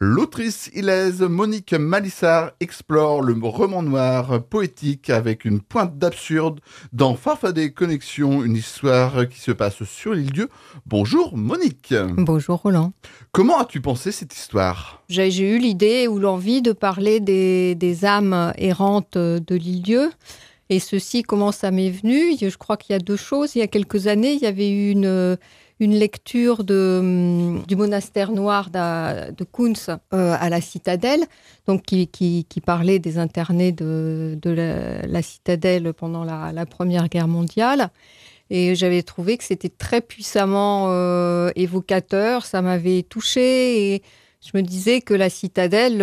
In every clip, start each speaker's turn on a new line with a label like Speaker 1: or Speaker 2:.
Speaker 1: L'autrice ilaise Monique Malissard explore le roman noir poétique avec une pointe d'absurde dans Farfadet Connexion, une histoire qui se passe sur l'île-dieu. Bonjour Monique.
Speaker 2: Bonjour Roland.
Speaker 1: Comment as-tu pensé cette histoire ?
Speaker 2: J'ai eu l'idée ou l'envie de parler des âmes errantes de l'île-dieu. Et ceci, comment ça m'est venu ? Je crois qu'il y a deux choses. Il y a quelques années, il y avait eu une lecture du monastère noir de Kunz à la Citadelle, donc qui parlait des internés de la Citadelle pendant la Première Guerre mondiale. Et j'avais trouvé que c'était très puissamment évocateur, ça m'avait touchée. Et je me disais que la Citadelle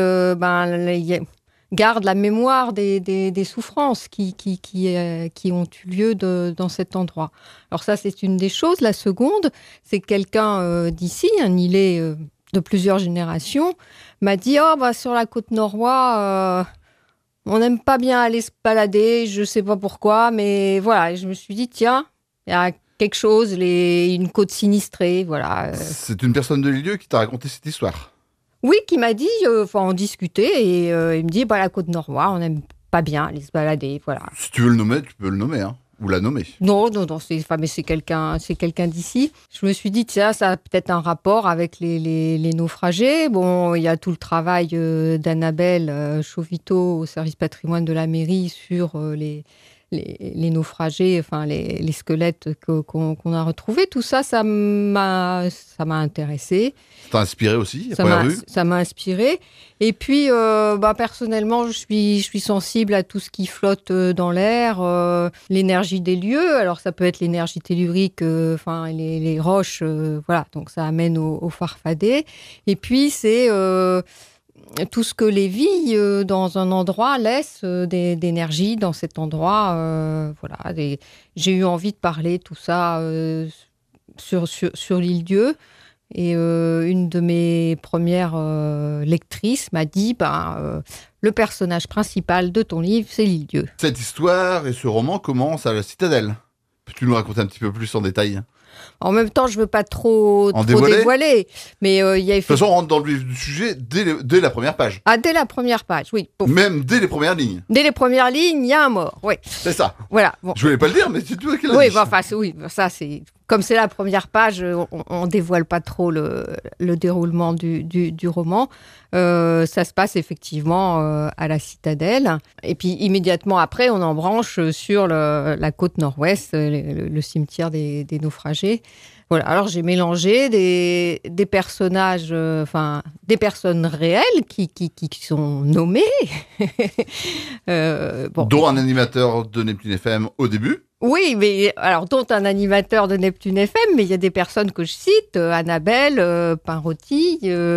Speaker 2: garde la mémoire des souffrances qui ont eu lieu dans cet endroit. Alors ça, c'est une des choses. La seconde, c'est que quelqu'un d'ici, un Îlais de plusieurs générations, m'a dit « sur la côte Noroît, on n'aime pas bien aller se balader, je ne sais pas pourquoi, mais voilà. » Et je me suis dit « Tiens, il y a quelque chose, une côte sinistrée, voilà. »
Speaker 1: C'est une personne de l'île qui t'a raconté cette histoire ?
Speaker 2: Oui, qui m'a dit, on discutait, et il me dit, la côte Noroît, on n'aime pas bien aller se balader, voilà.
Speaker 1: Si tu veux le nommer, tu peux le nommer, hein, ou la nommer.
Speaker 2: Non, mais c'est quelqu'un d'ici. Je me suis dit, tiens, ça a peut-être un rapport avec les naufragés. Bon, il y a tout le travail d'Annabelle Chauviteau au service patrimoine de la mairie sur les naufragés, enfin les squelettes qu'on a retrouvés. Tout ça, ça m'a intéressée.
Speaker 1: Ça t'a inspiré aussi,
Speaker 2: ça m'a inspiré. Et puis, personnellement, je suis sensible à tout ce qui flotte dans l'air, l'énergie des lieux. Alors, ça peut être l'énergie tellurique, les roches, voilà. Donc, ça amène au farfadet. Et puis, c'est tout ce que les vies dans un endroit laissent d'énergie dans cet endroit. Voilà. J'ai eu envie de parler tout ça sur l'île-dieu. Et une de mes premières lectrices m'a dit le personnage principal de ton livre, c'est l'île-dieu.
Speaker 1: Cette histoire et ce roman commencent à la Citadelle. Peux-tu nous raconter un petit peu plus en détail ?
Speaker 2: En même temps, je ne veux pas trop dévoiler. Mais il y a
Speaker 1: de toute façon, on rentre dans le vif du sujet dès la première page.
Speaker 2: Ah, dès la première page, oui. Pouf.
Speaker 1: Même dès les premières lignes.
Speaker 2: Dès les premières lignes, il y a un mort, oui.
Speaker 1: C'est ça.
Speaker 2: Voilà. Bon.
Speaker 1: Je voulais pas le dire, mais c'est toi qui l'as dit.
Speaker 2: Oui, ça c'est... Comme c'est la première page, on dévoile pas trop le déroulement du roman. Ça se passe effectivement à la Citadelle. Et puis immédiatement après, on embranche sur la côte nord-ouest, le cimetière des naufragés. Voilà. Alors j'ai mélangé des personnages, des personnes réelles qui sont nommées.
Speaker 1: Dont un animateur de Neptune FM au début.
Speaker 2: Oui, mais alors dont un animateur de Neptune FM, mais il y a des personnes que je cite, Annabelle, Pinrotti,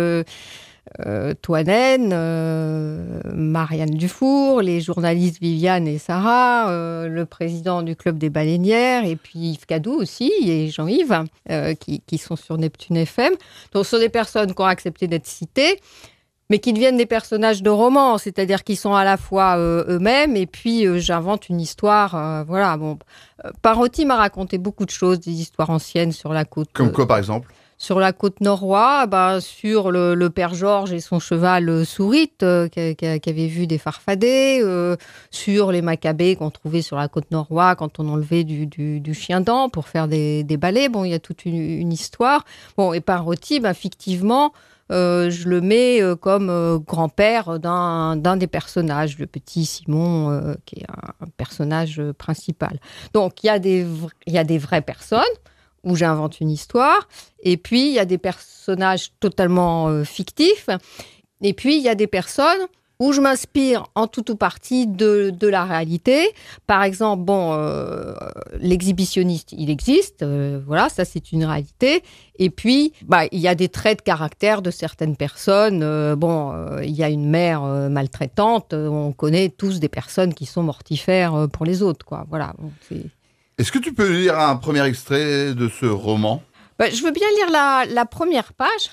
Speaker 2: Toinen, Marianne Dufour, les journalistes Viviane et Sarah, le président du club des baleinières, et puis Yves Cadou aussi, et Jean-Yves, qui sont sur Neptune FM. Donc ce sont des personnes qui ont accepté d'être citées, mais qui deviennent des personnages de romans, c'est-à-dire qu'ils sont à la fois eux-mêmes, et puis j'invente une histoire. Pinrotti m'a raconté beaucoup de choses, des histoires anciennes sur la côte.
Speaker 1: Comme quoi, par exemple ?
Speaker 2: Sur la côte Noroît, sur le père Georges et son cheval Sourite, qui avait vu des farfadets, sur les macabées qu'on trouvait sur la côte Noroît quand on enlevait du chien-dent pour faire des balais. Bon, il y a toute une histoire. Bon, et Pinrotti, fictivement, je le mets comme grand-père d'un des personnages, le petit Simon, qui est un personnage principal. Donc, il y a des vraies personnes où j'invente une histoire, et puis il y a des personnages totalement fictifs, et puis il y a des personnes où je m'inspire en tout ou partie de la réalité. Par exemple, l'exhibitionniste, il existe, voilà, ça c'est une réalité. Et puis, il y a des traits de caractère de certaines personnes. Il y a une mère maltraitante, on connaît tous des personnes qui sont mortifères pour les autres, quoi. Voilà.
Speaker 1: Est-ce que tu peux lire un premier extrait de ce roman ?
Speaker 2: Je veux bien lire la première page.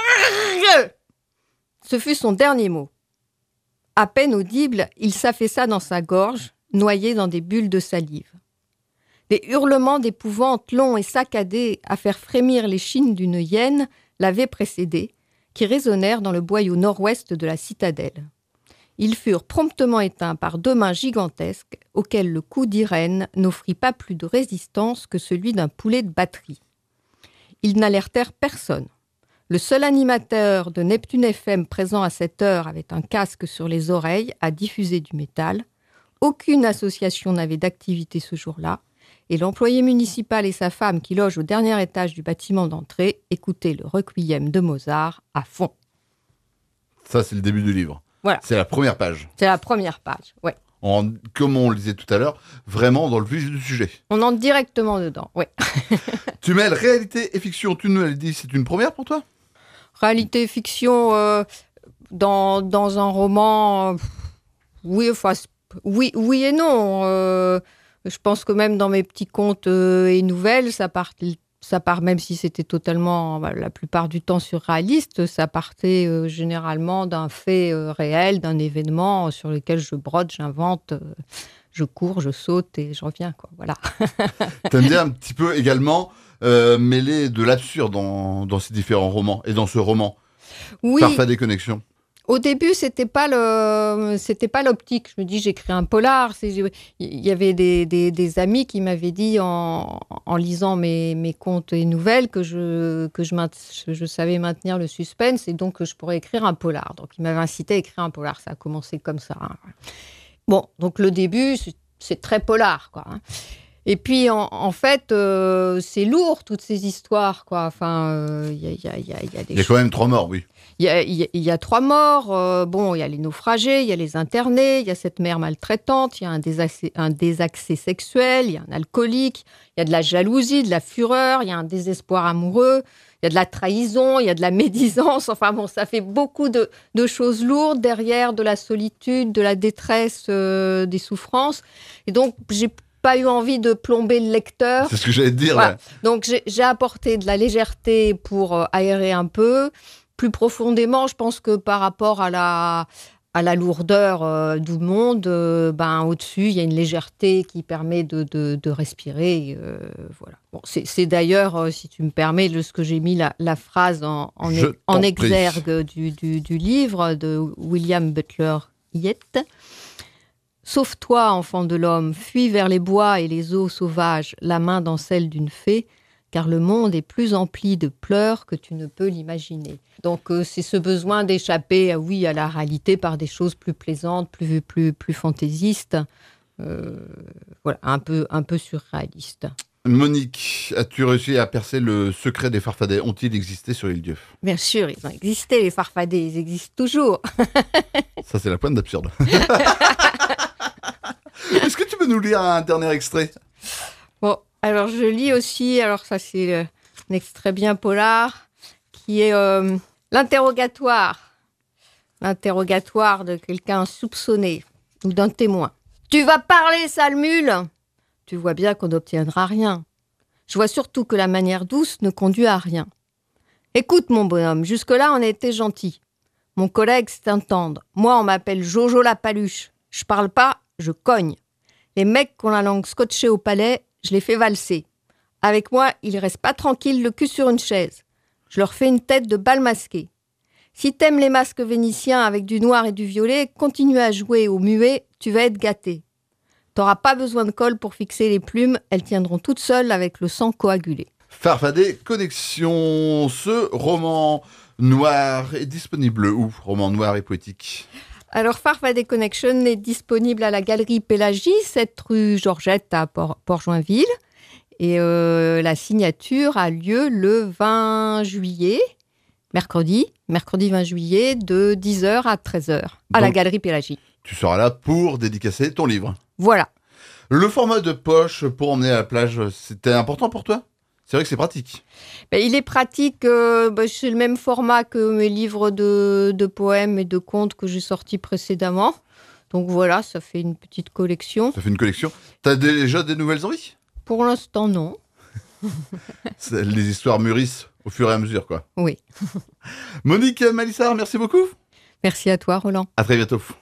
Speaker 2: Ce fut son dernier mot. À peine audible, il s'affaissa dans sa gorge, noyé dans des bulles de salive. Des hurlements d'épouvante longs et saccadés à faire frémir les chines d'une hyène l'avaient précédé, qui résonnèrent dans le boyau nord-ouest de la citadelle. Ils furent promptement éteints par 2 mains gigantesques auxquelles le coup d'Irène n'offrit pas plus de résistance que celui d'un poulet de batterie. Ils n'alertèrent personne. Le seul animateur de Neptune FM présent à cette heure avait un casque sur les oreilles à diffuser du métal. Aucune association n'avait d'activité ce jour-là et l'employé municipal et sa femme qui logent au dernier étage du bâtiment d'entrée écoutaient le requiem de Mozart à fond.
Speaker 1: Ça, c'est le début du livre.
Speaker 2: Voilà.
Speaker 1: C'est la première page.
Speaker 2: C'est la première page, ouais.
Speaker 1: Comme on le disait tout à l'heure, vraiment dans le vif du sujet.
Speaker 2: On entre directement dedans, ouais.
Speaker 1: Tu mêles réalité et fiction, tu nous l'as dit, c'est une première pour toi ?
Speaker 2: Réalité et fiction dans un roman, oui et non. Je pense que même dans mes petits contes et nouvelles, ça part, même si c'était totalement, la plupart du temps surréaliste, ça partait généralement d'un fait réel, d'un événement sur lequel je brode, j'invente, je cours, je saute et je reviens, quoi. Voilà.
Speaker 1: T'aimes bien un petit peu également mêler de l'absurde dans ces différents romans et dans ce roman.
Speaker 2: Oui.
Speaker 1: Farfadet Connexion.
Speaker 2: Au début, c'était pas l'optique. Je me dis, j'écris un polar. Il y avait des amis qui m'avaient dit en lisant mes contes et nouvelles que je savais maintenir le suspense et donc que je pourrais écrire un polar. Donc, ils m'avaient incité à écrire un polar. Ça a commencé comme ça. Hein. Bon, donc le début, c'est très polar, quoi. Hein. Et puis, en fait, c'est lourd, toutes ces histoires, quoi. Enfin, il y a des choses.
Speaker 1: Il y a quand même 3 morts, oui.
Speaker 2: Il y a 3 morts. Bon, il y a les naufragés, il y a les internés, il y a cette mère maltraitante, il y a un désaccès sexuel, il y a un alcoolique, il y a de la jalousie, de la fureur, il y a un désespoir amoureux, il y a de la trahison, il y a de la médisance. Enfin bon, ça fait beaucoup de choses lourdes derrière de la solitude, de la détresse, des souffrances. Et donc, j'ai pas eu envie de plomber le lecteur.
Speaker 1: C'est ce que j'allais te dire.
Speaker 2: Voilà.
Speaker 1: Là.
Speaker 2: Donc, j'ai apporté de la légèreté pour aérer un peu. Plus profondément, je pense que par rapport à la lourdeur du monde, au-dessus, il y a une légèreté qui permet de respirer. Voilà. Bon, c'est d'ailleurs, si tu me permets, ce que j'ai mis la phrase en exergue du livre de William Butler Yeats. Sauve-toi, enfant de l'homme, fuis vers les bois et les eaux sauvages, la main dans celle d'une fée, car le monde est plus empli de pleurs que tu ne peux l'imaginer. Donc c'est ce besoin d'échapper à la réalité par des choses plus plaisantes, plus fantaisistes, voilà, un peu surréalistes.
Speaker 1: Monique, as-tu réussi à percer le secret des farfadets ? Ont-ils existé sur l'île Dieu ?
Speaker 2: Bien sûr, ils ont existé, les farfadets, ils existent toujours.
Speaker 1: Ça, c'est la pointe d'absurde. Est-ce que tu peux nous lire un dernier extrait ?
Speaker 2: Bon, alors je lis aussi, alors ça c'est un extrait bien polar, qui est l'interrogatoire. L'interrogatoire de quelqu'un soupçonné ou d'un témoin. « Tu vas parler, sale mule !» Tu vois bien qu'on n'obtiendra rien. Je vois surtout que la manière douce ne conduit à rien. Écoute, mon bonhomme, jusque-là, on a été gentils. Mon collègue, c'est un tendre. Moi, on m'appelle Jojo la paluche. Je parle pas, je cogne. Les mecs qui ont la langue scotchée au palais, je les fais valser. Avec moi, ils restent pas tranquilles, le cul sur une chaise. Je leur fais une tête de bal masqué. Si t'aimes les masques vénitiens avec du noir et du violet, continue à jouer au muet, tu vas être gâté. T'auras pas besoin de colle pour fixer les plumes, elles tiendront toutes seules avec le sang coagulé.
Speaker 1: Farfadet Connexion, ce roman noir est disponible où ? Roman noir et poétique.
Speaker 2: Alors, Farfadet Connexion est disponible à la Galerie Pélagie, 7 rue Georgette à Port-Joinville. Et la signature a lieu le 20 juillet, mercredi 20 juillet, de 10h à 13h, à la Galerie Pélagie.
Speaker 1: Tu seras là pour dédicacer ton livre.
Speaker 2: Voilà.
Speaker 1: Le format de poche pour emmener à la plage, c'était important pour toi ? C'est vrai que c'est pratique.
Speaker 2: Il est pratique, c'est le même format que mes livres de poèmes et de contes que j'ai sortis précédemment. Donc voilà, ça fait une petite collection.
Speaker 1: Ça fait une collection. T'as déjà des nouvelles envies ?
Speaker 2: Pour l'instant, non.
Speaker 1: Les histoires mûrissent au fur et à mesure, quoi.
Speaker 2: Oui.
Speaker 1: Monique Malissard, merci beaucoup.
Speaker 2: Merci à toi, Roland.
Speaker 1: À très bientôt.